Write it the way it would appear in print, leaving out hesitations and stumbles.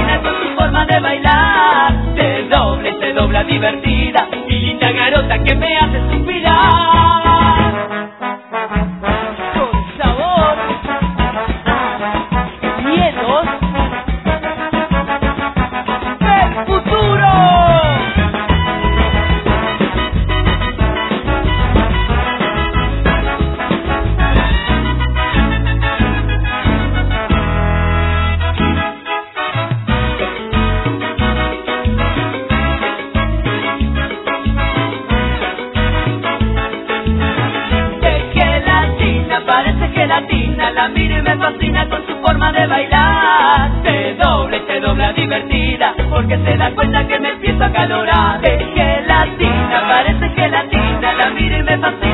fascina con su forma de bailar. Se dobla divertida, mi linda garota que me hace suspirar. Con sabor, miedos del futuro. La miro y me fascina con su forma de bailar. Se dobla divertida, porque se da cuenta que me empiezo a calorar. Es gelatina, parece gelatina, la miro y me fascina